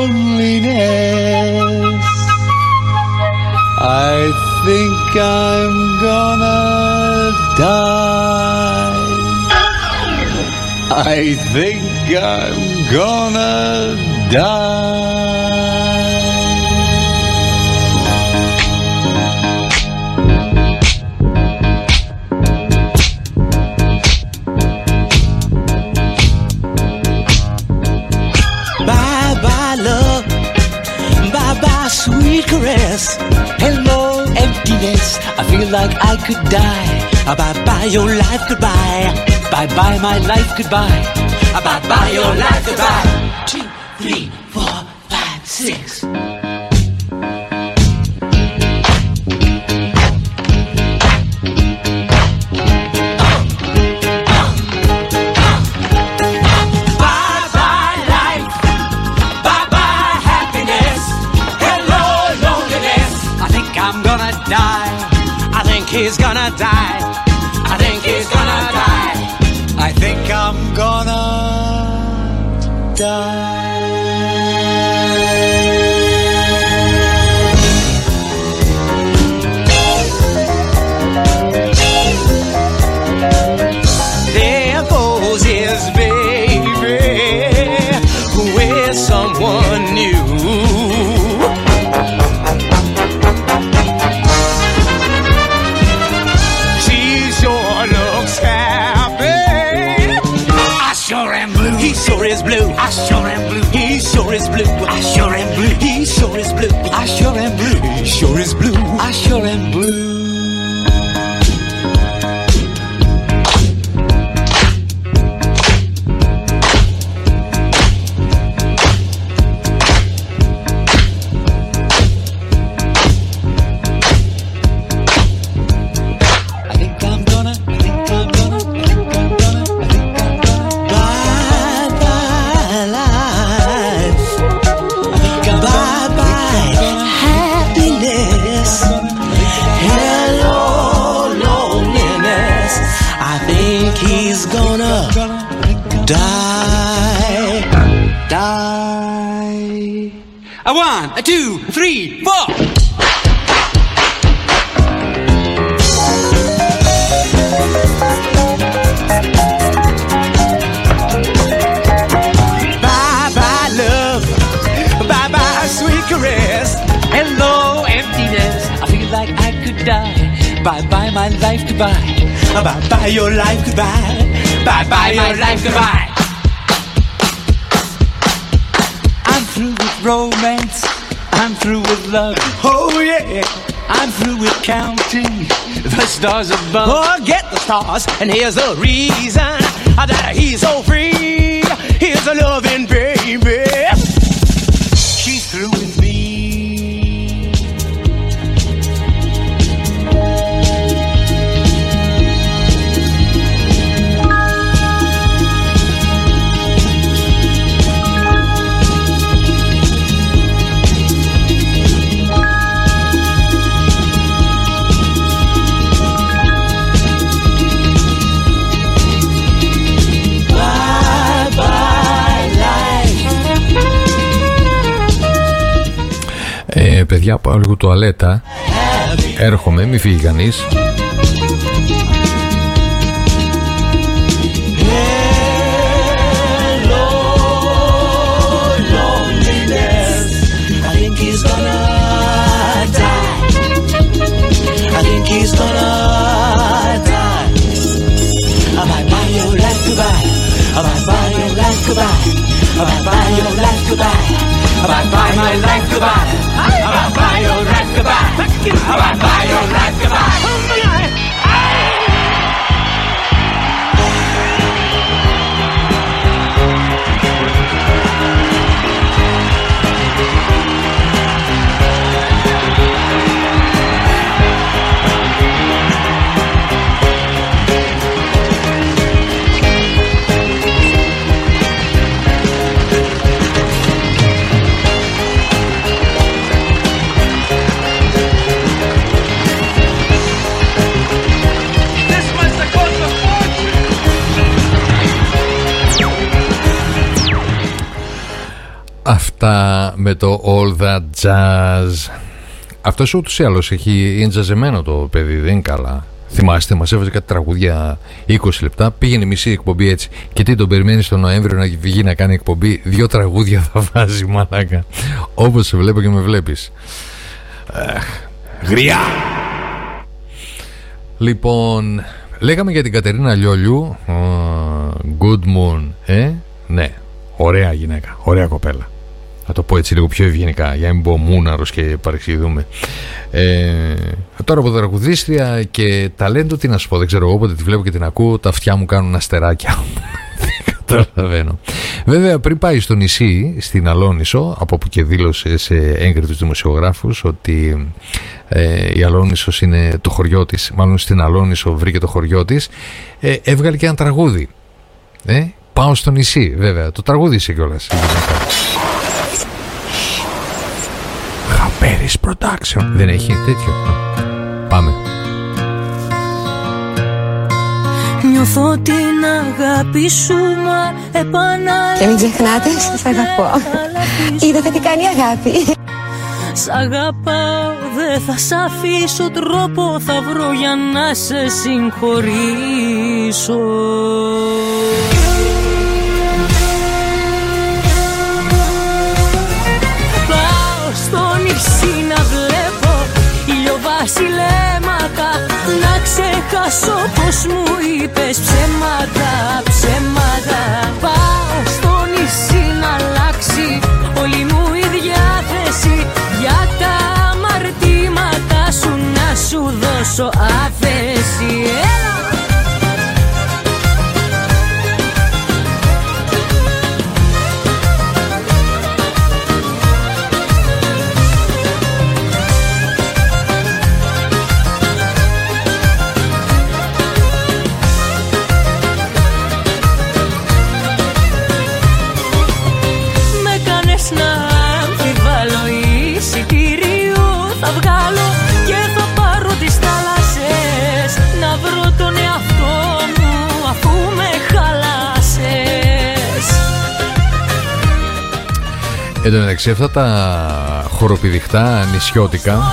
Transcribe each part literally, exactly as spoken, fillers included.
loneliness. I think I'm gonna die. I think I'm gonna die. Bye-bye, sweet caress. Hello, emptiness. I feel like I could die. Bye-bye, your life, goodbye. Bye-bye, my life, goodbye. Bye-bye, your life, goodbye. Two, three, four, five, six. He's gonna die. I think he's gonna die. I think I'm gonna die. There goes his baby with someone new. He sure is blue. I sure am blue. He sure is blue. I sure am blue. He sure is blue. I sure am blue. He sure is blue. I sure am blue. A one, a two, three, four. Bye bye love, bye bye sweet caress. Hello emptiness, I feel like I could die. Bye bye my life, goodbye. Bye bye your life, goodbye. Bye bye your life, goodbye. I'm through with romance, I'm through with love. Oh yeah, I'm through with counting the stars above. Forget the stars, and here's the reason that he's so free. Here's a loving baby. She's through with me. Ε, παιδιά, πάω λίγο τουαλέτα. Έρχομαι, μη φύγει κανείς. Bye-bye your life, goodbye. Bye-bye my life, goodbye. Bye-bye your life, goodbye. Bye-bye your life, goodbye. Αυτά με το All That Jazz. Αυτός ούτως ή άλλως έχει εντζαζεμένο το παιδί, δεν είναι καλά. Θυμάστε, μας έβαζε κάτι τραγούδια είκοσι λεπτά, πήγαινε μισή εκπομπή έτσι. Και τι, τον περιμένει τον Νοέμβριο να βγει να κάνει εκπομπή? Δύο τραγούδια θα βάζει, μαλάκα. Όπως σε βλέπω και με βλέπεις. Αχ, γριά! Λοιπόν, λέγαμε για την Κατερίνα Λιόλιου. uh, Good Moon, ε? Ναι, ωραία γυναίκα, ωραία κοπέλα. Θα το πω έτσι λίγο πιο ευγενικά, για να μην πω μούναρος και παρεξηγηθούμε. Ε, τώρα από τραγουδίστρια και ταλέντο, τι να σου πω, δεν ξέρω. Όποτε τη βλέπω και την ακούω, τα αυτιά μου κάνουν αστεράκια. Δεν καταλαβαίνω. Βέβαια, πριν πάει στο νησί, στην Αλόνησο, από όπου και δήλωσε σε έγκριτους δημοσιογράφους ότι ε, η Αλόνησος είναι το χωριό της, μάλλον στην Αλόνησο βρήκε το χωριό της, ε, έβγαλε και ένα τραγούδι. Ε, πάω στο νησί, βέβαια. Το τραγούδισε κιόλας. Χαπέρις Production. Δεν έχει τέτοιο? Πάμε. Νιώθω την αγάπη σου, μα επαναλαμβάνω. Και μην ξεχνάτε, σας αγαπώ. Είδατε τι κάνει η αγάπη. Σ' αγαπάω, δεν θα σ' αφήσω. Τρόπο θα βρω για να σε συγχωρήσω. Πάω στο νησί να βλέπω ηλιοβασιλέματα, να ξεχάσω πως μου είπες ψέματα, ψέματα. Πάω στο νησί να αλλάξει όλη μου η διάθεση, για τα αμαρτήματα σου να σου δώσω άφεση. Έλα! Θα βγάλω και θα πάρω τις θάλασσες, να βρω τον εαυτό μου αφού με χαλάσες. Εν τω μεταξύ, αυτά τα χοροπηδιχτά νησιώτικα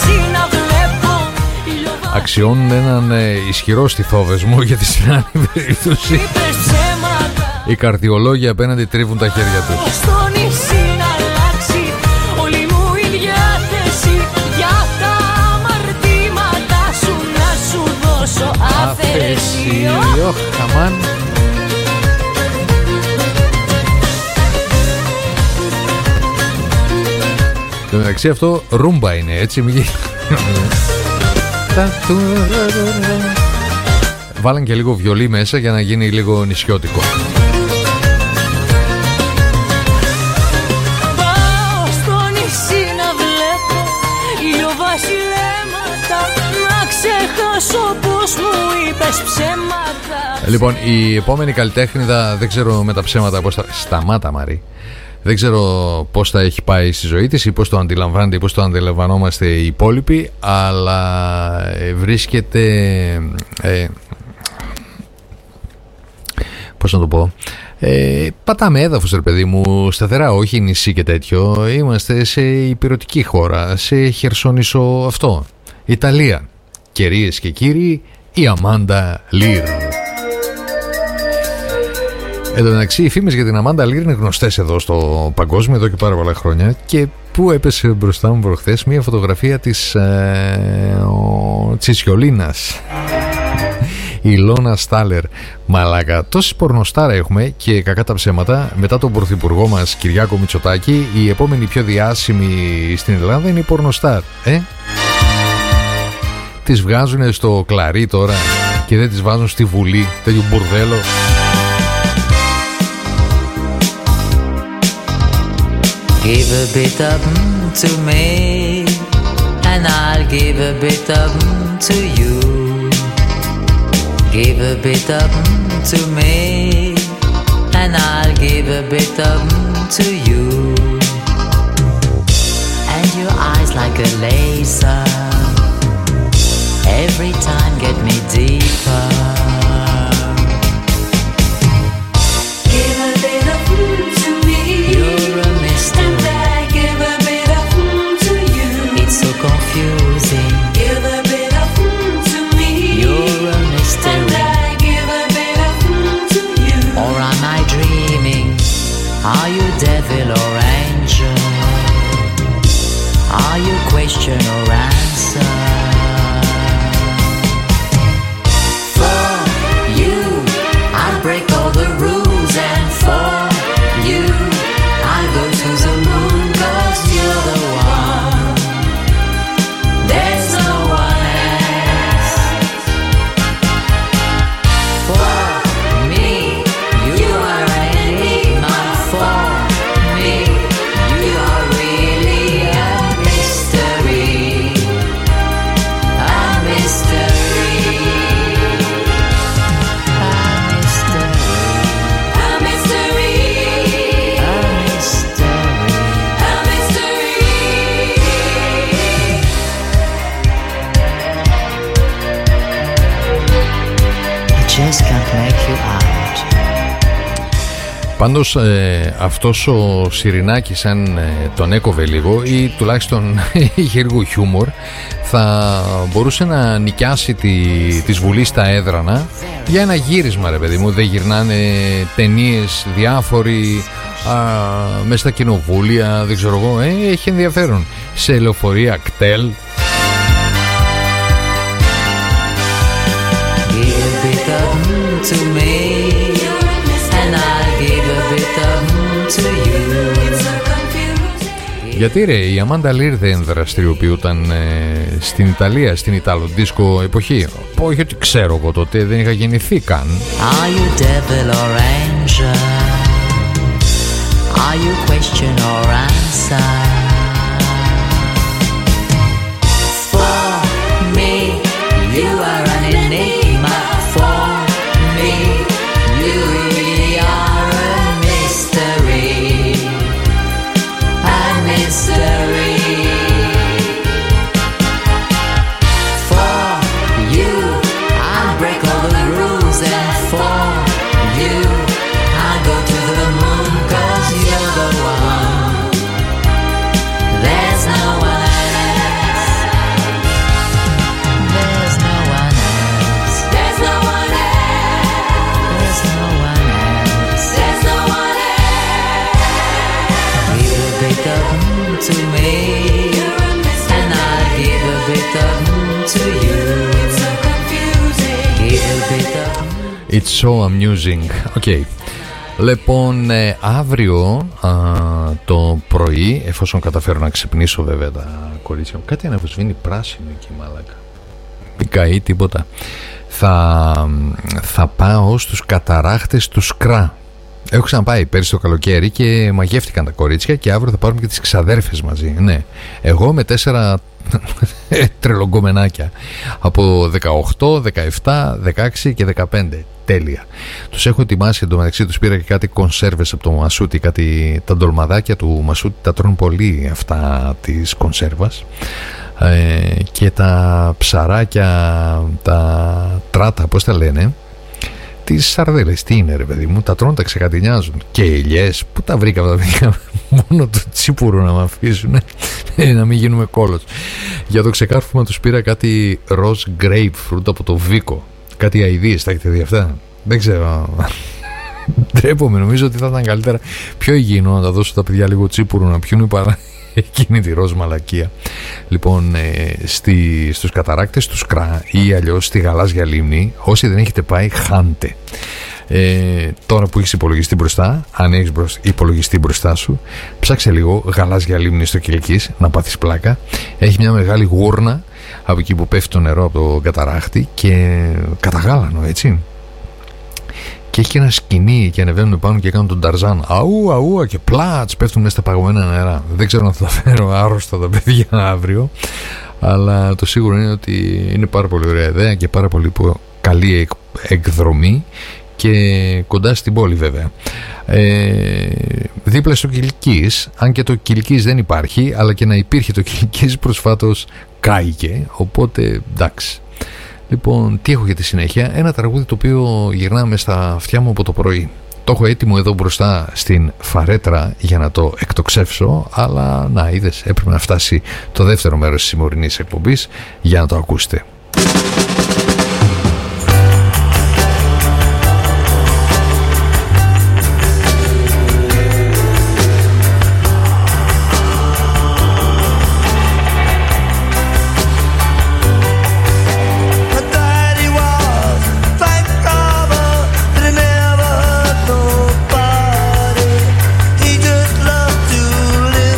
αξιώνουν έναν ε, ισχυρό στιθόβεσμο, γιατί στην άλλη περίπτωση οι καρδιολόγοι απέναντι τρίβουν τα χέρια τους. Αφέση, οχ, χαμάν. Και μεταξύ αυτό ρούμπα είναι, έτσι, μη... Βάλαν και λίγο βιολί μέσα για να γίνει λίγο νησιώτικο. Πάω στο νησί να βλέπω ηλιοβασιλέματα, να ξεχάσω πως μου είπες ψέματα. Λοιπόν, η επόμενη καλλιτέχνηδα, δεν ξέρω με τα ψέματα πώς θα... Σταμάτα, Μαρή. Δεν ξέρω πώς θα έχει πάει στη ζωή της ή πώς το αντιλαμβάνεται ή πώς το αντιλαμβανόμαστε οι υπόλοιποι, αλλά βρίσκεται... Ε, πώς να το πω... Ε, πατάμε έδαφος, ρε παιδί μου, σταθερά, όχι νησί και τέτοιο. Είμαστε σε υπηρετική χώρα, σε Χερσόνησο αυτό, Ιταλία. Κυρίες και κύριοι, η Αμάντα Λίρ. Εν τω μεταξύ, οι φήμες για την Αμάντα Λίρ είναι γνωστές εδώ στο παγκόσμιο εδώ και πάρα πολλά χρόνια. Και πού έπεσε μπροστά μου προχθές μια φωτογραφία της ε, ο, Τσισιολίνας, η Ηλώνα Στάλερ. Μαλάκα, τόσες πορνοστάρα έχουμε, και κακά τα ψέματα, μετά τον πρωθυπουργό μας Κυριάκο Μητσοτάκη, η επόμενη πιο διάσημη στην Ελλάδα είναι η πορνοστάρ. Ε? Τις βγάζουν στο κλαρί τώρα και δεν τις βάζουν στη Βουλή, τέτοιο μπουρδέλο. Give a bit of mm to me, and I'll give a bit of mm to you. Give a bit of mm to me, and I'll give a bit of mm to you. And your eyes like a laser, every time get me deeper. Give a bit of mm to me. You're a just can't make you out. Πάντως ε, αυτός ο Σιρινάκης, σαν ε, τον έκοβε λίγο ή τουλάχιστον είχε λίγο χιούμορ, θα μπορούσε να νοικιάσει τη, της Βουλής στα έδρανα για ένα γύρισμα, ρε παιδί μου. Δεν γυρνάνε ταινίες διάφοροι μέσα στα κοινοβούλια, δεν ξέρω εγώ, ε, έχει ενδιαφέρον. Σε λεωφορεία κτέλ. Γιατί ρε, η Αμάντα Λίρ δεν δραστηριοποιούταν ε, στην Ιταλία, στην Ιταλο-δίσκο εποχή? Όχι ότι ξέρω εγώ, τότε δεν είχα γεννηθεί καν. Are you devil or angel? Are you question or answer? For me, you are an enigma. For me, you really are a mystery. A mystery. For you, I'll break all the rules, and for you, I'll go to the moon, 'cause you're the one. There's no one else. There's no one else. There's no one else. There's no one else. There's no one else. Give a bit of mm to me, and I'll give a bit of mm to you. It's so confusing. Give a bit of mm. It's so amusing. Okay. Λοιπόν, ε, αύριο α, το πρωί, εφόσον καταφέρω να ξυπνήσω βέβαια τα κορίτσια μου, κάτι αναβοσβήνει πράσινο εκεί, μαλάκα. Μην καεί τίποτα. Θα, θα πάω στους καταράχτες του Σκρά. Έχω ξαναπάει πέρυσι το καλοκαίρι και μαγεύτηκαν τα κορίτσια και αύριο θα πάρουμε και τις ξαδέρφες μαζί. Ναι, εγώ με τέσσερα τρελογκομενάκια από δεκαοκτώ, δεκαεπτά, δεκαέξι και δεκαπέντε. Τέλεια. Τους έχω ετοιμάσει, εντωμεταξύ τους πήρα και κάτι κονσέρβες από το Μασούτι, κάτι, τα ντολμαδάκια του Μασούτι τα τρώνε πολύ αυτά της κονσέρβας, ε, και τα ψαράκια, τα τράτα, πώς τα λένε, τις σαρδέλες, τι είναι ρε παιδί μου, τα τρώνε, τα ξεκατηνιάζουν. Και ελιές, πού τα βρήκαμε τα παιδιά, μόνο το τσίπουρο να με αφήσουν, να μην γίνουμε κόλος. Για το ξεκάρφωμα τους πήρα κάτι ροζ grapefruit από το Βίκο. Κάτι αηδίες, τα έχετε δει αυτά? Δεν ξέρω. Ντρέπομαι, νομίζω ότι θα ήταν καλύτερα, πιο υγιεινό, να τα δώσω τα παιδιά λίγο τσίπουρο να πιούν παρά εκείνη τη ροζ μαλακία. Λοιπόν, ε, στη, στους καταράκτες του Σκρά ή αλλιώς στη Γαλάζια Λίμνη, όσοι δεν έχετε πάει, χάντε. Ε, τώρα που έχεις υπολογιστή μπροστά, αν έχεις υπολογιστή μπροστά σου, ψάξε λίγο Γαλάζια Λίμνη στο Κιλκής να πάθεις πλάκα. Έχει μια μεγάλη γούρνα από εκεί που πέφτει το νερό από το καταράχτη και καταγάλανο, έτσι, και έχει ένα σκηνή και ανεβαίνουν πάνω και κάνουν τον Ταρζάν, αού αού, και πλάτς πέφτουν μέσα στα παγωμένα νερά. Δεν ξέρω αν θα τα φέρω άρρωστα τα παιδιά αύριο, αλλά το σίγουρο είναι ότι είναι πάρα πολύ ωραία ιδέα και πάρα πολύ καλή εκδρομή και κοντά στην πόλη βέβαια. Ε, δίπλα στο Κιλκής, αν και το Κιλκής δεν υπάρχει, αλλά και να υπήρχε το Κιλκής προσφάτως κάηκε, οπότε εντάξει. Λοιπόν, τι έχω για τη συνέχεια? Ένα τραγούδι το οποίο γυρνάμε στα αυτιά μου από το πρωί. Το έχω έτοιμο εδώ μπροστά στην φαρέτρα για να το εκτοξεύσω, αλλά να είδες, έπρεπε να φτάσει το δεύτερο μέρος της σημερινής εκπομπής για να το ακούσετε.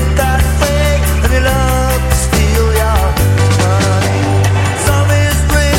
Some is great.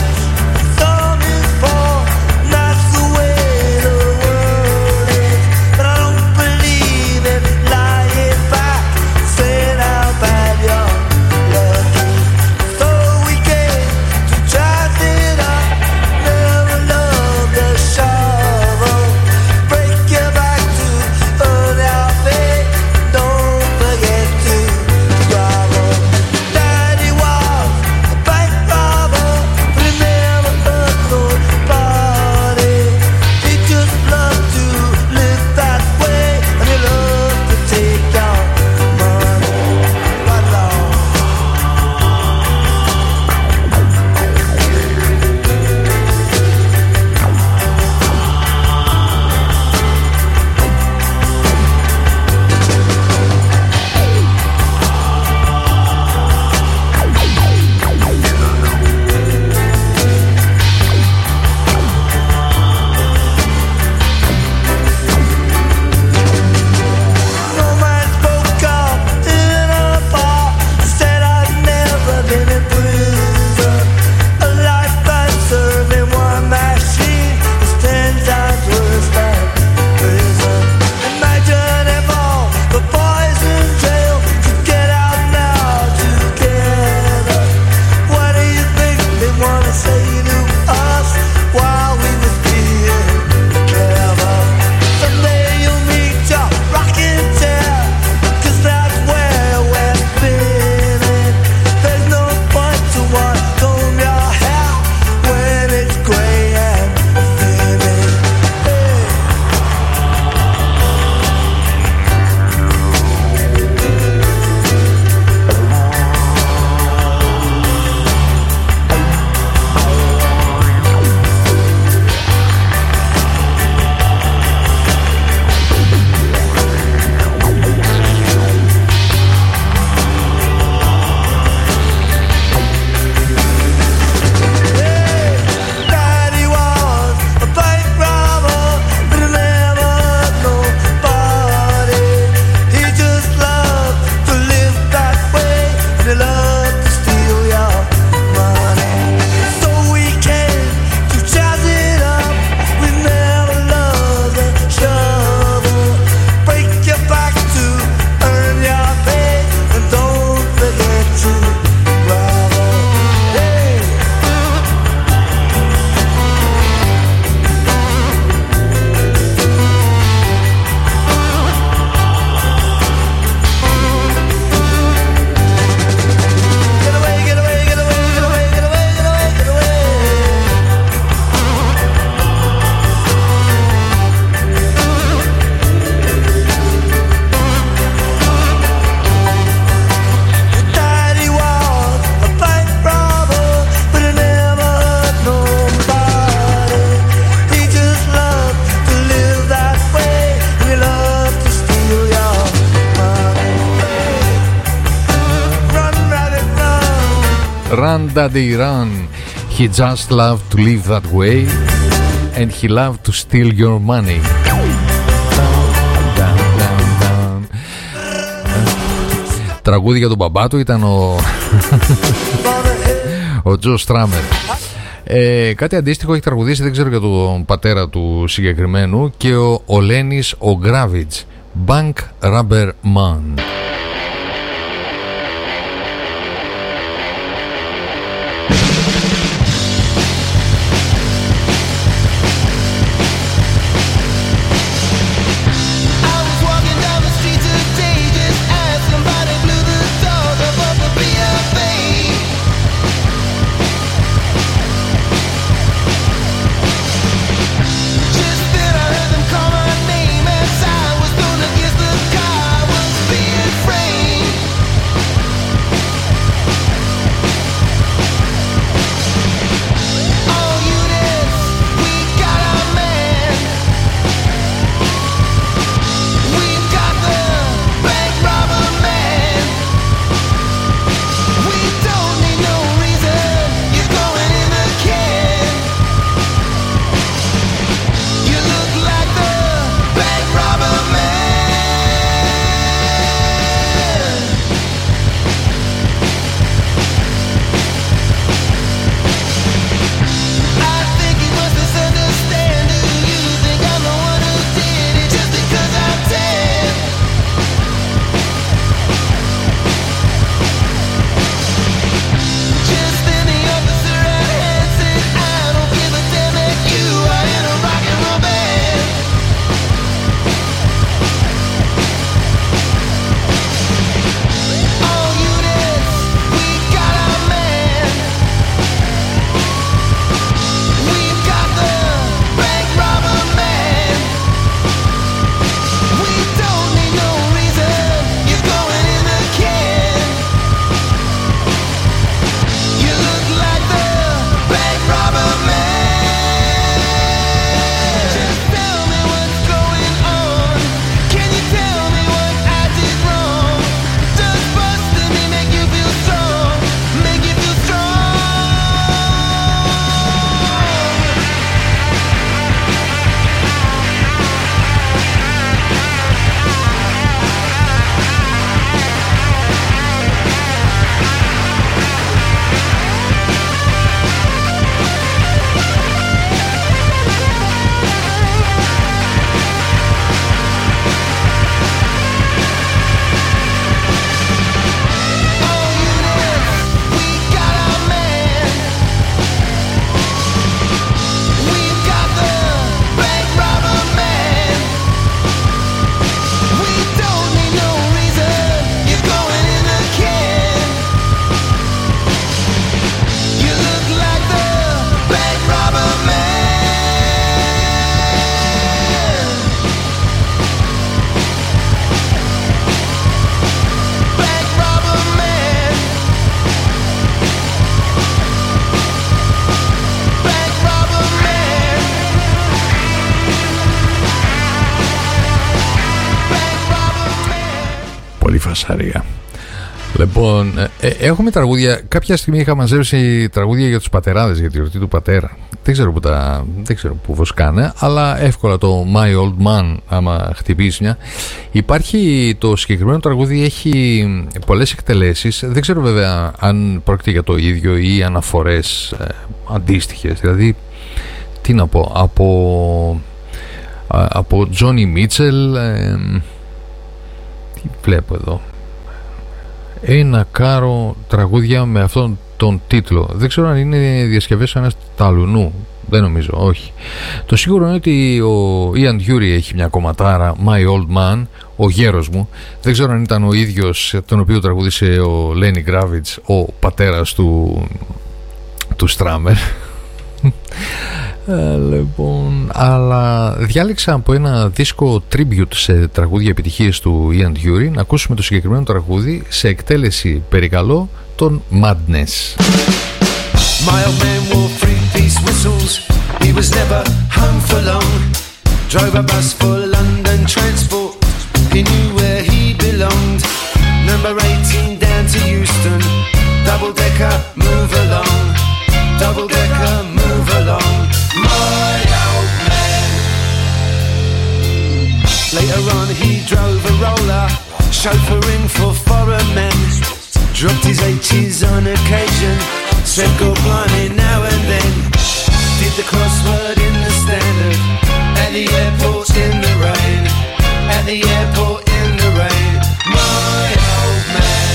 Run Daddy Run. He just loved to live that way and he loved to steal your money. Τραγούδι για τον μπαμπά του ήταν ο ο Τζο Στράμερ. Ε, κάτι αντίστοιχο έχει τραγουδήσει, δεν ξέρω για τον πατέρα του συγκεκριμένου, και ο, ο Λένις ο Γκράβιτς, Bank Rubber Man. Φασαρία. Λοιπόν, ε, έχουμε τραγούδια. Κάποια στιγμή είχα μαζέψει τραγούδια για τους πατεράδες, για τη γιορτή του πατέρα. Δεν ξέρω που τα, δεν ξέρω που βοσκάνε, αλλά εύκολα το My Old Man, άμα χτυπήσει μια. Υπάρχει το συγκεκριμένο τραγούδι, έχει πολλές εκτελέσεις. Δεν ξέρω βέβαια αν πρόκειται για το ίδιο ή αναφορές ε, αντίστοιχες. Δηλαδή, τι να πω, από, από Johnny Mitchell. Ε, τι βλέπω εδώ, ένα κάρο τραγούδια με αυτόν τον τίτλο. Δεν ξέρω αν είναι διασκευές ένας ταλουνού, δεν νομίζω, όχι. Το σίγουρο είναι ότι ο Ian Dury έχει μια κομματάρα, My Old Man, ο γέρος μου. Δεν ξέρω αν ήταν ο ίδιος τον οποίο τραγούδισε ο Lenny Kravitz, ο πατέρας του του Στράμερ. Ε, λοιπόν, αλλά διάλεξα από ένα δίσκο tribute σε τραγούδια επιτυχίες του Ian Dury να ακούσουμε το συγκεκριμένο τραγούδι σε εκτέλεση, περικαλώ, των Madness. My old man wore three-piece whistles. He was never home for long. Drove a bus for London transport. He knew where he belonged. Number eighteen down to Euston. double decker, move along. Double decker, move along. My old man. Later on he drove a roller, chauffeuring for foreign men. Dropped his H's on occasion, said go blimey now and then. Did the crossword in the standard, at the airport in the rain. At the airport in the rain. My old man.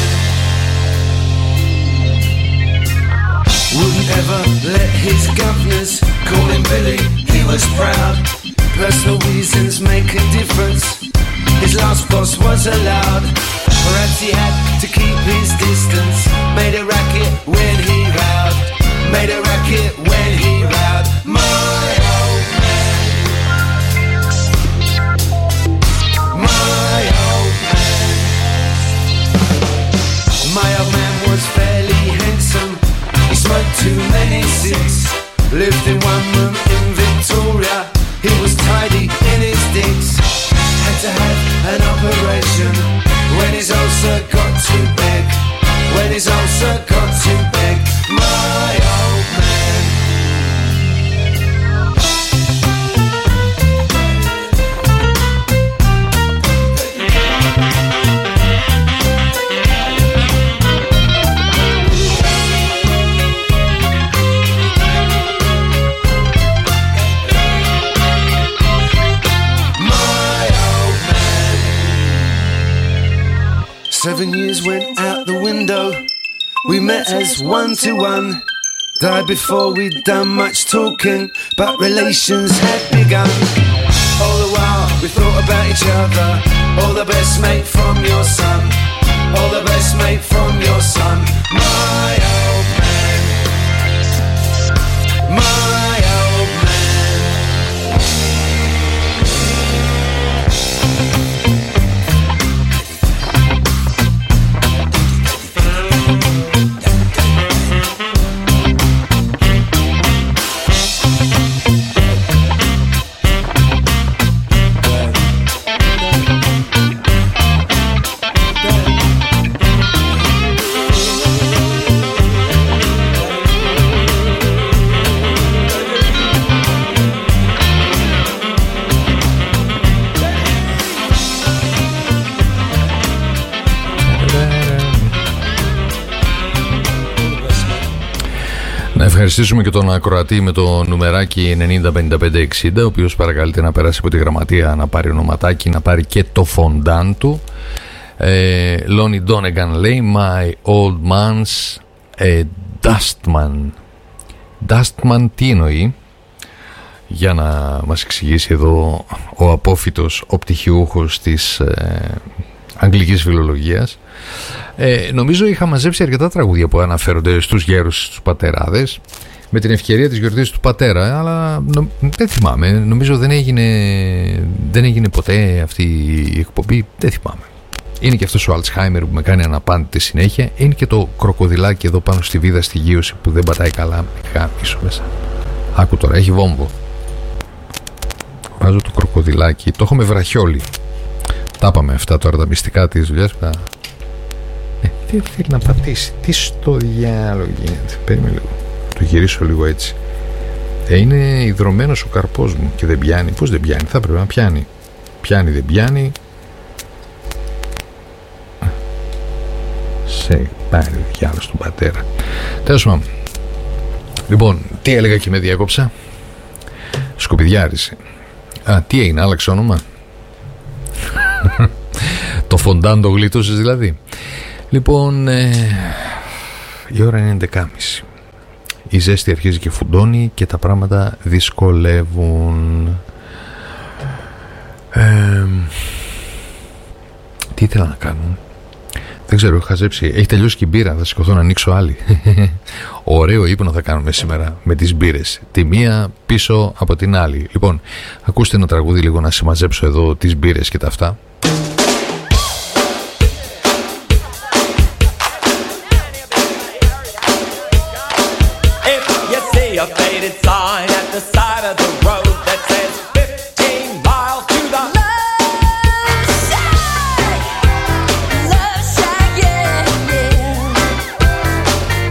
Wouldn't ever let his governors call him Billy, he was proud. Personal reasons make a difference, his last boss was allowed. Perhaps he had to keep his distance, made a racket when he rowed. Made a racket when he rowed. My old man. My old man. My old man was fairly handsome, he smoked too many cigs, lived in one room in Victoria, he was tidy in his digs. Had to have an operation when his ulcer got too big. When his ulcer got too big. My old man. Seven years went out the window, we met as one to one. Died before we'd done much talking, but relations had begun. All the while we thought about each other, all the best mate from your son. All the best mate from your son. My old man. My old man. Να ευχαριστήσουμε και τον ακροατή με το νουμεράκι ενενήντα πενήντα πέντε εξήντα, ο οποίος παρακαλείται να περάσει από τη γραμματεία να πάρει ονοματάκι, να πάρει και το φοντάν του. ε, Lonnie Donegan λέει My old man's a dustman. Dustman τι εννοεί? Για να μας εξηγήσει εδώ ο απόφοιτος, ο πτυχιούχος της ε, αγγλικής φιλολογίας. Ε, νομίζω είχα μαζέψει αρκετά τραγούδια που αναφέρονται στους γέρους, στους πατεράδες, με την ευκαιρία της γιορτής του πατέρα, αλλά νο, δεν θυμάμαι, νομίζω δεν έγινε, δεν έγινε ποτέ αυτή η εκπομπή, δεν θυμάμαι. Είναι και αυτός ο Alzheimer που με κάνει αναπάντητη συνέχεια, είναι και το κροκοδιλάκι εδώ πάνω στη βίδα στη γύρωση που δεν πατάει καλά, είχα πίσω μέσα. Άκου τώρα, έχει βόμβο. Βάζω το κροκοδιλάκι, το έχω με βραχιόλι. Τα είπαμε αυτά τώρα τα μυστικά της δουλειάς. Ε, τι θέλει να πατήσει, τι στο διάλογο γίνεται? Περίμενε λίγο, το γυρίσω λίγο έτσι. Ε, είναι ιδρωμένος ο καρπός μου και δεν πιάνει. Πώς δεν πιάνει? Θα πρέπει να πιάνει. Πιάνει, δεν πιάνει. Σε πάρει ο διάλογος του πατέρα. Τέλος πάντων. Λοιπόν, τι έλεγα και με διέκοψα? Σκουπιδιάρισε. Α, τι έγινε, άλλαξε όνομα? Το φοντάν το γλίτωσες δηλαδή? Λοιπόν, ε, η ώρα είναι έντεκα και μισή. Η ζέστη αρχίζει και φουντώνει και τα πράγματα δυσκολεύουν. ε, Τι ήθελα να κάνω? Δεν ξέρω, έχω χαζέψει. Έχει τελειώσει και η μπύρα, θα σηκωθώ να ανοίξω άλλη. Ωραίο ύπνο θα κάνουμε σήμερα με τις μπύρες, τη μία πίσω από την άλλη. Λοιπόν, ακούστε ένα τραγούδι λίγο να συμμαζέψω εδώ τις μπύρες και τα αυτά. A faded sign at the side of the road that says fifteen miles to the Love Shack. Love Shack, yeah, yeah.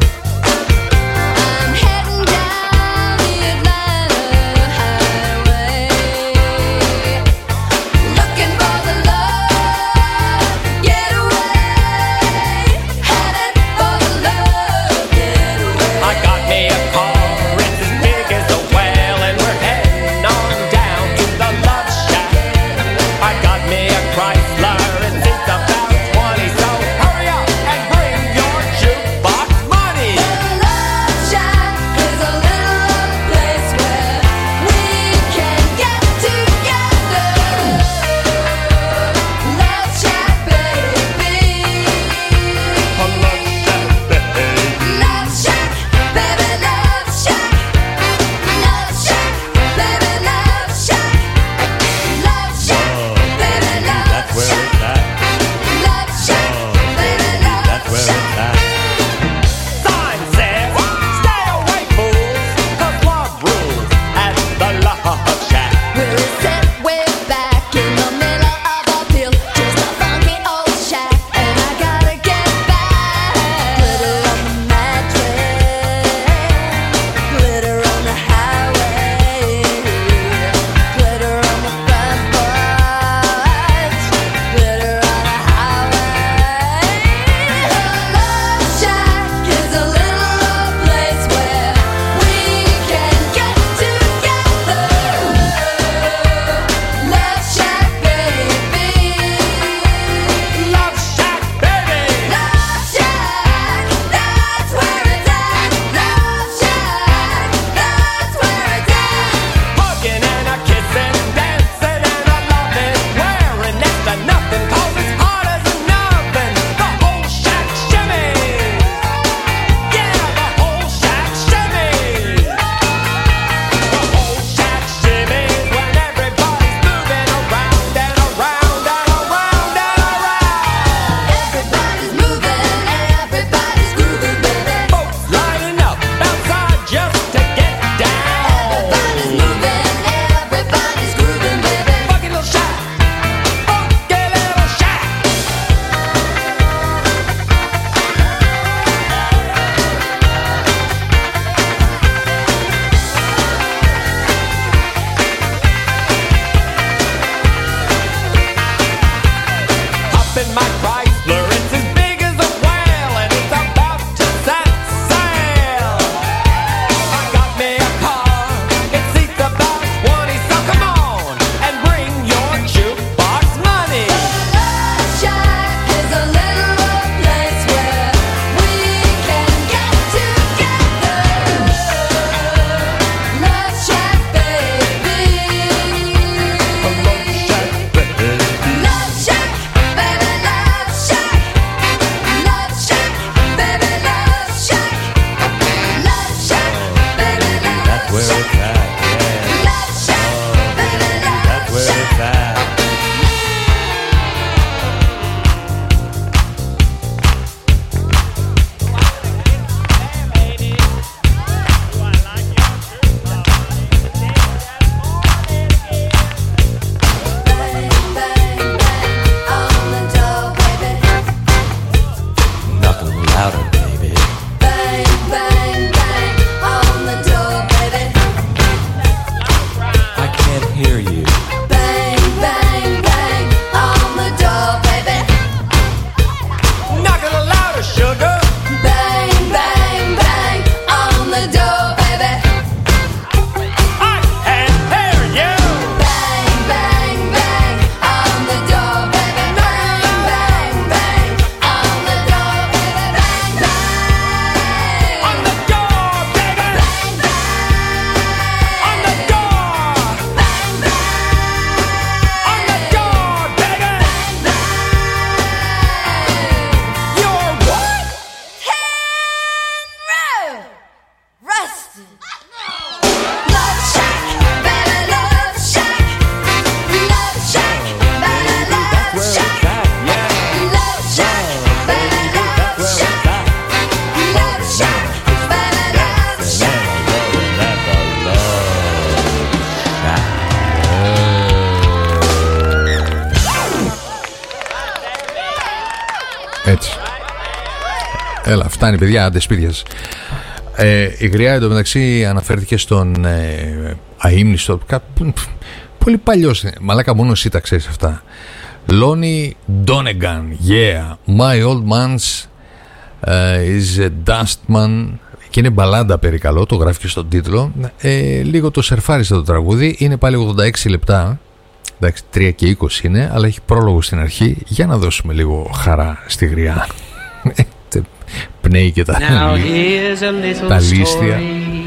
Έτσι. Έλα, φτάνει παιδιά, άντε σπίτια σας. Ε, η Γριά εντωμεταξύ αναφέρθηκε στον ε, αείμνηστο. Πολύ παλιός. Μαλάκα, μόνο εσύ τα ξέρεις αυτά. Lonnie Donegan, yeah. My old man's uh, is a dustman. Και είναι μπαλάντα περικαλώ, το γράφει και στον τίτλο. ε, Λίγο το σερφάρισα το τραγούδι. Είναι πάλι ογδόντα έξι λεπτά. Εντάξει, τρία και είκοσι είναι, αλλά έχει πρόλογο στην αρχή. Για να δώσουμε λίγο χαρά στη Γριά. Πνέει και τα, τα λίστια.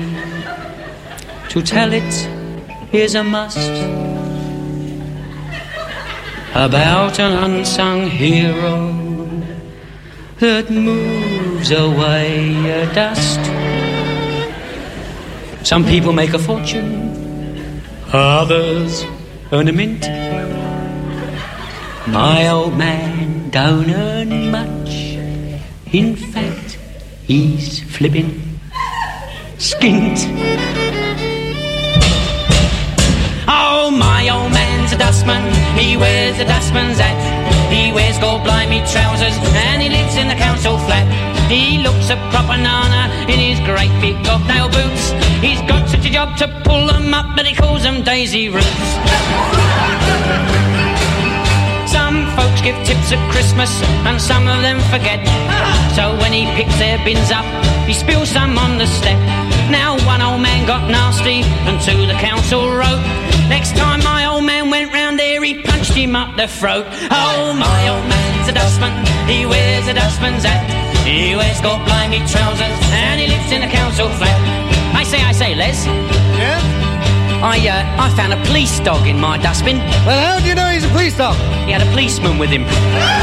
To tell it is a must, about an unsung hero that moves away a dust. Some people make a fortune, others earn a mint. My old man don't earn much. In fact, he's flipping skint. Oh, my old man's a dustman. He wears a dustman's hat. He wears gold blimey trousers and he lives in the council flat. He looks a proper nana in his great big bobnail boots. He's got such a job to pull them up, but he calls them daisy roots. Some folks give tips at Christmas and some of them forget. So when he picks their bins up, he spills some on the step. Now one old man got nasty and to the council wrote, next time my old man went round there, he punched him up the throat. Oh, my old man's a dustman, he wears a dustman's hat. He wears gold blimey trousers and he lives in a council flat. I say, I say, Les. Yeah? I, uh, I found a police dog in my dustbin. Well, how do you know he's a police dog? He had a policeman with him.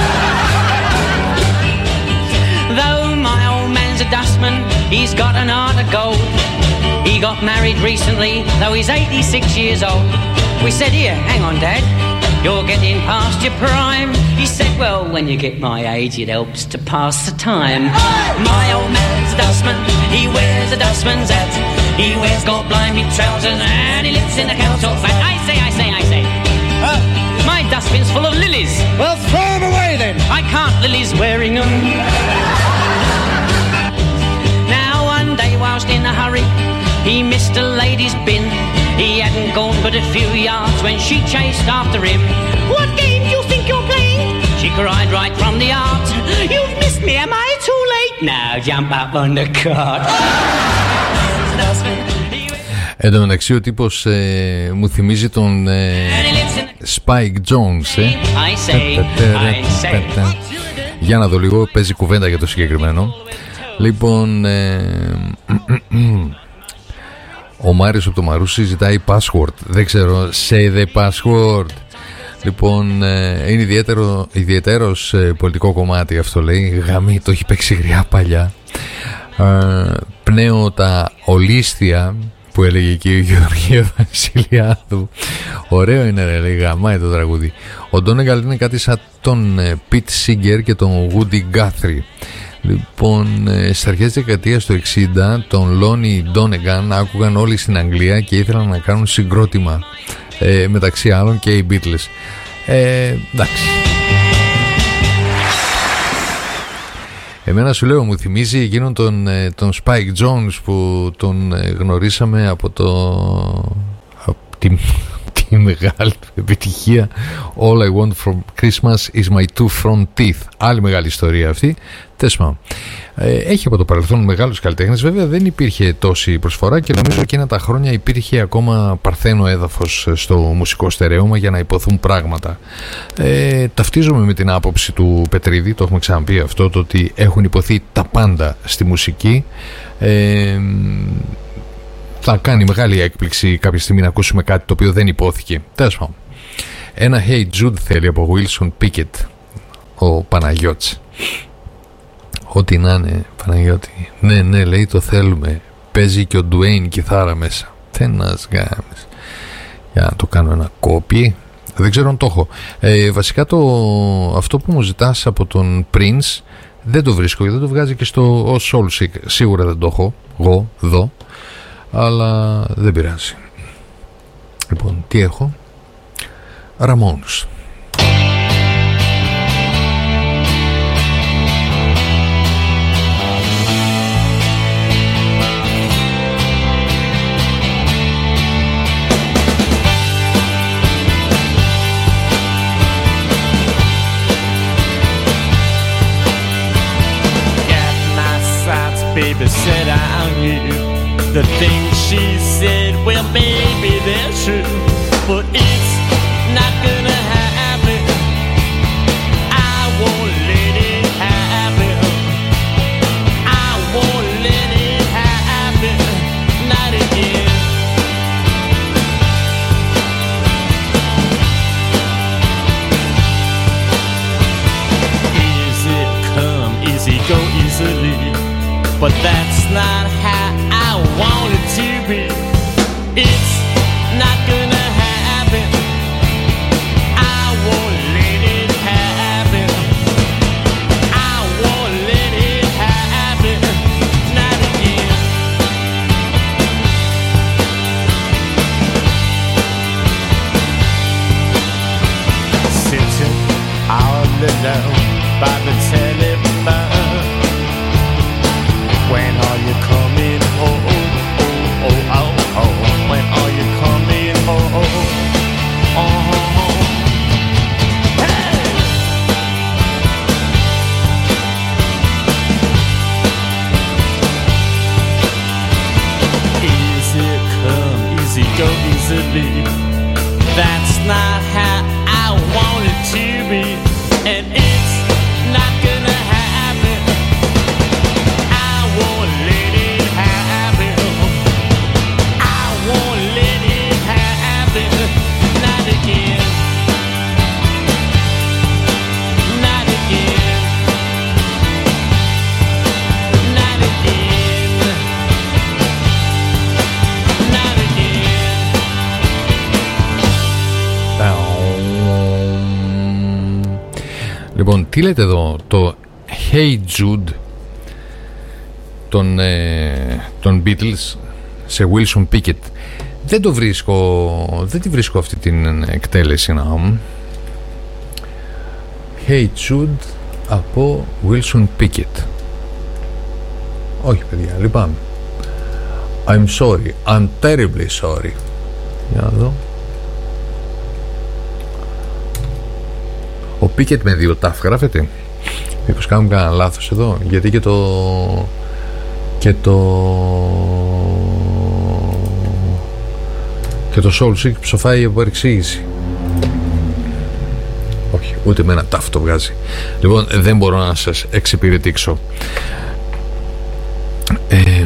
Though my old man's a dustman, he's got an heart of gold. He got married recently, though he's eighty-six years old. We said, here, hang on, Dad, you're getting past your prime. He said, well, when you get my age, it helps to pass the time. My old man's a dustman, he wears a dustman's hat. He wears gold blimey trousers and he lives in a council flat. I say, I say, I say. Uh, my dustbin's full of lilies. Well, throw them away then. I can't, Lily's wearing them. Now one day whilst in a hurry, he missed a lady's bin. He hadn't gone but a few yards when she chased after him. What game do you think you're playing? She cried right from the art. You've missed me, am I too late? Now jump up on the cart. Εν τω μεταξύ ο τύπος ε, μου θυμίζει τον ε, Spike Jones, ε. Για να δω λίγο, παίζει κουβέντα για το συγκεκριμένο. Λοιπόν, ε, ο Μάριος από το Μαρούσι ζητάει password. Δεν ξέρω, say the password. Λοιπόν, ε, είναι ιδιαίτερο, ιδιαίτερος ε, πολιτικό κομμάτι αυτό, λέει. Γαμί, το έχει παίξει Γριά παλιά. Ε, πνέω τα ολίσθια που έλεγε και η Γεωργία Βασιλιάδου. Ωραίο είναι, ρε, λέει, γαμάει το τραγούδι. Ο Ντόνεγκαλ είναι κάτι σαν τον Πιτ Σίγκερ και τον Woody Guthrie. Λοιπόν, στις αρχές της δεκαετίας του εξήντα τον Λόνι Ντόνεγκαν άκουγαν όλοι στην Αγγλία και ήθελαν να κάνουν συγκρότημα, ε, μεταξύ άλλων και οι Beatles. ε, εντάξει. Εμένα σου λέω, μου θυμίζει εκείνον τον, τον Spike Jones που τον γνωρίσαμε από το από τη, τη μεγάλη επιτυχία All I Want from Christmas is my two front teeth. Άλλη μεγάλη ιστορία αυτή. Τέσμα. Έχει από το παρελθόν μεγάλους καλλιτέχνες. Βέβαια δεν υπήρχε τόση προσφορά και νομίζω εκείνα τα χρόνια υπήρχε ακόμα παρθένο έδαφος στο μουσικό στερέωμα για να υποθούν πράγματα. Ε, ταυτίζομαι με την άποψη του Πετρίδη, το έχουμε ξαναπεί αυτό, το ότι έχουν υποθεί τα πάντα στη μουσική. Ε, θα κάνει μεγάλη έκπληξη κάποια στιγμή να ακούσουμε κάτι το οποίο δεν υπόθηκε. Τέλος πάντων. Ένα Hey Jude θέλει από Wilson Pickett ο Παναγιώτης. Ό,τι να είναι, Παναγιώτη. Ναι, ναι, λέει, το θέλουμε. Παίζει και ο Ντουέιν κιθάρα μέσα. Τένας γάμες. Για να το κάνω ένα κόπι. Δεν ξέρω αν το έχω. Ε, βασικά το, αυτό που μου ζητάς από τον Prince δεν το βρίσκω και δεν το βγάζει και στο Os Soul. Σίγουρα δεν το έχω. Εγώ, εδώ. Αλλά δεν πειράζει. Λοιπόν, τι έχω? Ramones. The things she said, well, maybe they're true, but it's not gonna happen. I won't let it happen. I won't let it happen. Not again. Easy come, easy go, easily, but that's not how I want it to be. It's not gonna happen. I won't let it happen. I won't let it happen. Not again. Sitting all alone by the telephone. When are you coming home? Oh, oh, oh, oh. When are you coming home? Oh, hey! Easy come, easy go, easily. That's not how I want it to be, and it's not gonna happen. I won't let it happen. I won't let it happen. Not again. Not again. Not again. Not again. Λοιπόν, τι λέτε εδώ, το Hey Jude των, ε, των Beatles σε Wilson Pickett. Δεν το βρίσκω, δεν τη βρίσκω αυτή την εκτέλεση να. Hey Jude από Wilson Pickett. Όχι παιδιά, λυπάμαι. I'm sorry, I'm terribly sorry. Για να δω. Ο Pickett με δύο τάφ γράφεται. Μήπως κάνουμε κανένα λάθος εδώ, γιατί και το και το και το Soul Sick ψοφάει από εξήγηση. Όχι, ούτε με ένα τάφ το βγάζει. Λοιπόν, δεν μπορώ να σας εξυπηρετήξω. ε,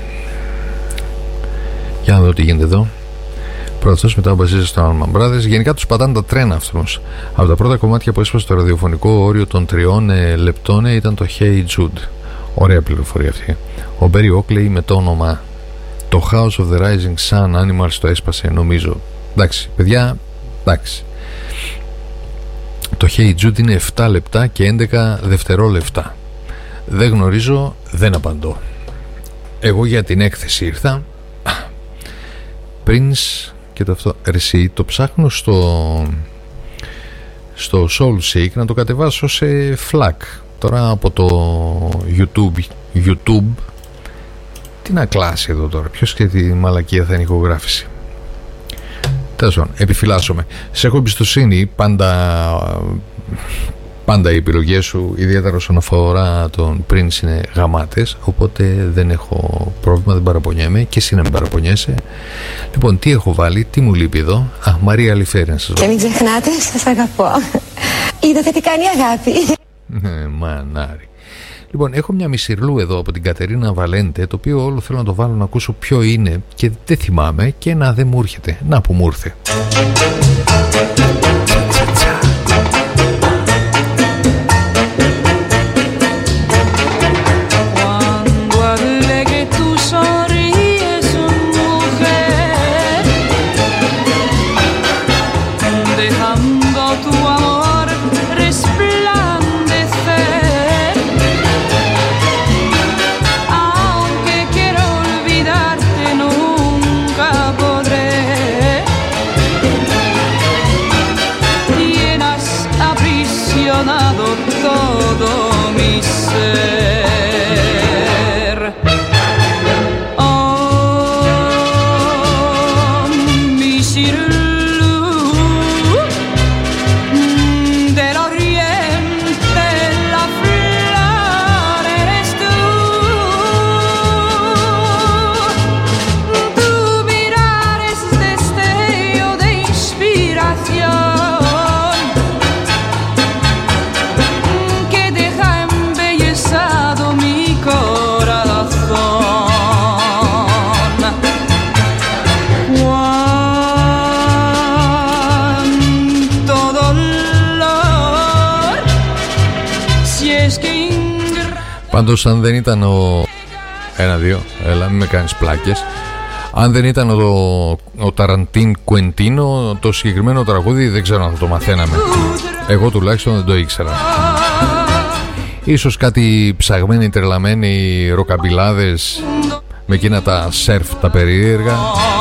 Για να δω τι γίνεται εδώ. Πρώτος μετά βασίζεται στο Allman Brothers. Γενικά τους πατάνε τα τρένα αυτούς. Από τα πρώτα κομμάτια που έσπασε το ραδιοφωνικό όριο των τριών ε, λεπτών ε, ήταν το Hey Jude. Ωραία πληροφορία αυτή. Ο Barry Oakley με το όνομα. Το House of the Rising Sun Animals το έσπασε, νομίζω. Εντάξει, παιδιά, εντάξει. Το Hey Jude είναι επτά λεπτά και έντεκα δευτερόλεπτα. Δεν γνωρίζω, δεν απαντώ. Εγώ για την έκθεση ήρθα. Prince και το αυτό ρεσί, το ψάχνω στο στο Soul Sick να το κατεβάσω σε φλακ. Τώρα από το YouTube YouTube τι να κλάσει εδώ τώρα, ποιος και τη μαλακία θα είναι ηχογράφηση. Τέλος πάντων, επιφυλάσσομαι. Σε έχω εμπιστοσύνη, πάντα πάντα οι επιλογές σου, ιδιαίτερα όσον αφορά τον Prince, είναι γαμάτες, οπότε δεν έχω πρόβλημα, δεν παραπονιέμαι και εσύ να μην παραπονιέσαι. Λοιπόν, τι έχω βάλει, τι μου λείπει εδώ? Α, Μαρία Αλιφέρη να σας βάλω. Και μην ξεχνάτε, σας αγαπώ. Είδατε τι κάνει η αγάπη. Ναι, μανάρι. Λοιπόν, έχω μια μισηρλού εδώ από την Κατερίνα Βαλέντε, το οποίο όλο θέλω να το βάλω να ακούσω ποιο είναι και δεν θυμάμαι και να δεν μου έρχεται. Να που μου ήρθε. Πάντως αν δεν ήταν ο... Ένα-δύο, έλα μην με κάνεις πλάκες. Αν δεν ήταν ο, ο Ταραντίν Κουεντίνο, το συγκεκριμένο τραγούδι δεν ξέρω αν θα το μαθαίναμε. Εγώ τουλάχιστον δεν το ήξερα. Ίσως κάτι ψαγμένοι, τρελαμένοι ροκαμπιλάδες με εκείνα τα σερφ τα περίεργα.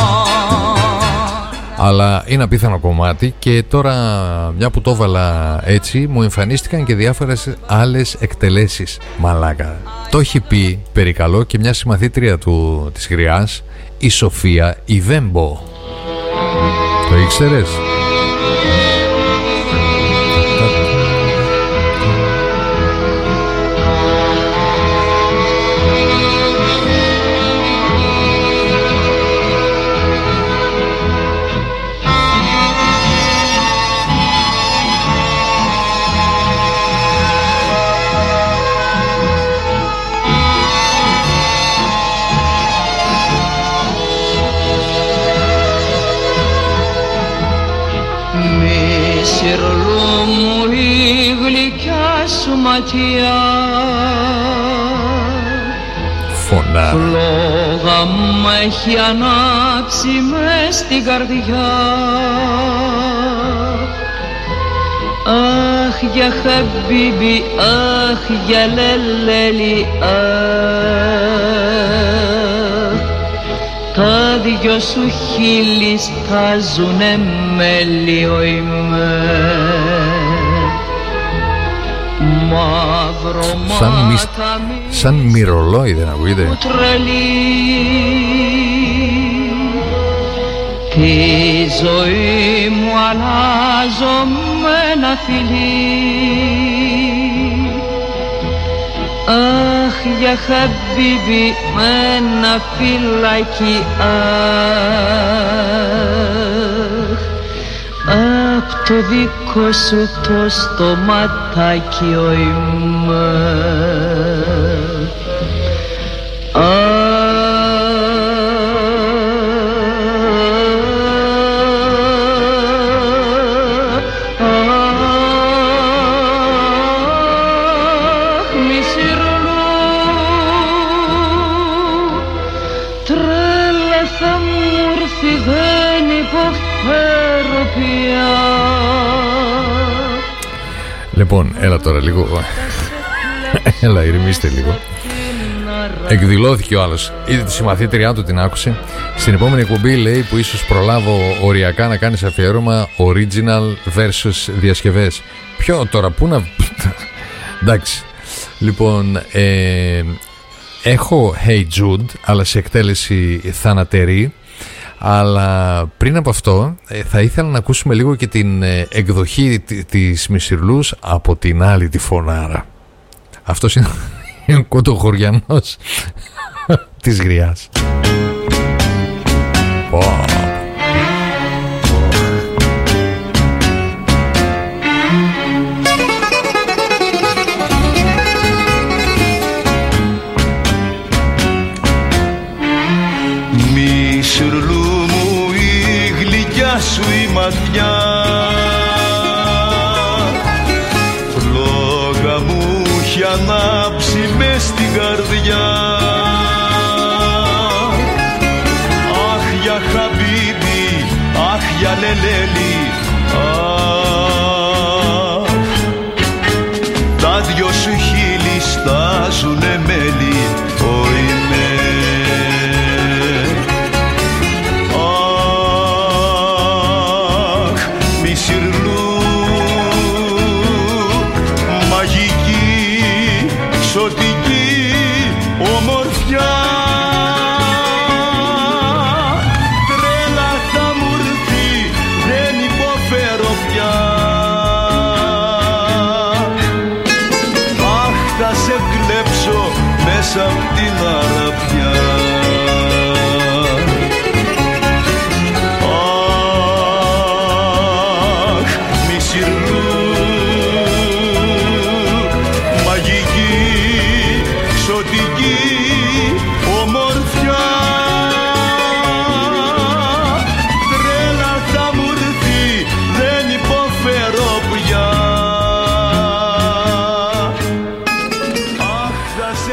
Αλλά είναι απίθανο κομμάτι. Και τώρα μια που το έβαλα έτσι, μου εμφανίστηκαν και διάφορες άλλες εκτελέσεις. Μαλάκα. Το έχει πει περικαλώ και μια συμμαθήτρια του, της Γριάς, η Σοφία η Βέμπο. Το ήξερες? Ματιά φωνά φλόγα μ' έχει ανάψει μες στην καρδιά. Αχ για χαμπίμπι, αχ για λελέλη, αχ τα δυο σου χείλη στάζουνε μέλι Σαν, μισ... σαν μυρολόι δεν ακούγεται? Τη ζωή μου αλλάζω με ένα φιλί. Αχ για χαμπίμπι με ένα φυλάκι, αχ απ' το δικό σου το στοματάκι οημέ. Αχ μη συρλού, τρέλα θα μου έρθει, δεν υποφέρω πια. Λοιπόν, έλα τώρα λίγο. Έλα, ηρεμήστε λίγο. Εκδηλώθηκε ο άλλος. Είδε τη συμμαθήτριά του, την άκουσε. Στην επόμενη εκπομπή λέει που ίσως προλάβω οριακά να κάνεις αφιέρωμα original versus διασκευές. Ποιο τώρα, πού να... Εντάξει. Λοιπόν, ε, έχω Hey Jude, αλλά σε εκτέλεση θανατερή. Αλλά πριν από αυτό θα ήθελα να ακούσουμε λίγο και την εκδοχή της Μισυρλούς από την άλλη τη φωνάρα. Αυτός είναι ο κοντοχωριανός της Γριάς. Oh. Μισυρλού μου η γλυκιά σου η ματιά, φλόγα μου έχει ανάψει μες στην καρδιά. Αχ για χαμπίμπι, αχ για λελέλη, αχ τα δυο σου χείλη στάζουνε μέλι, οημέ. Ξωτική ομορφιά, τρέλα θα μου έρθει, δεν υποφέρω πια. Αχ θα σε κλέψω μέσα απ' την αραπιά. Αχ Μισυρλού, ξωτική ομορφιά, τρέλα θα μου έρθει, δεν υποφέρω πια. Αχ θα σε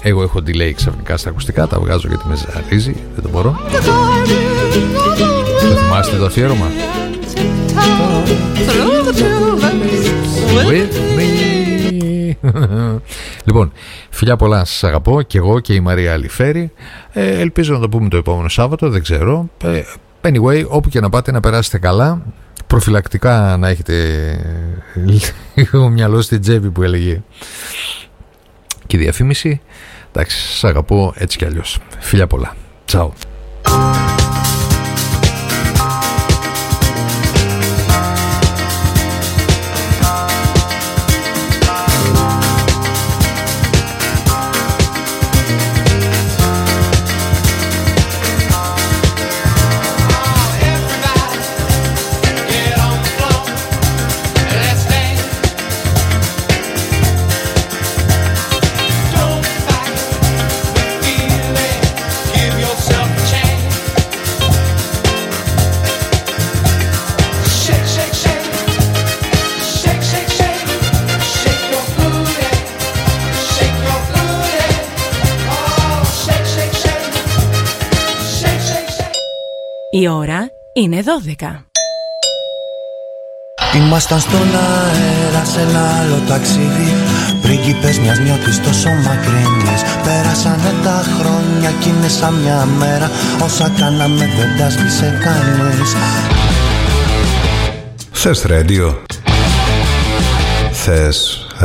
Εγώ έχω delay ξαφνικά στα ακουστικά, τα βγάζω γιατί με ζαρίζει, δεν το μπορώ. Το θυμάστε το αφιέρωμα? With me. Λοιπόν, φιλιά πολλά, σας αγαπώ και εγώ και η Μαρία Αλιφέρη. ε, Ελπίζω να το πούμε το επόμενο Σάββατο, δεν ξέρω. ε, Anyway, όπου και να πάτε να περάσετε καλά. Προφυλακτικά να έχετε λίγο μυαλό στην τσέπη που έλεγε και η διαφήμιση. Εντάξει, σας αγαπώ έτσι κι αλλιώς. Φιλιά πολλά. Τσάου. Η ώρα είναι δώδεκα. Ήμασταν στον αέρα σε ένα άλλο ταξίδι, πρίγκιπες μιας νιώτης τόσο μακρινής. Πέρασανε τα χρόνια κι είναι σαν μια μέρα, όσα κάναμε δεν τα σβήσε κανείς. Θες ρέντιο? Θες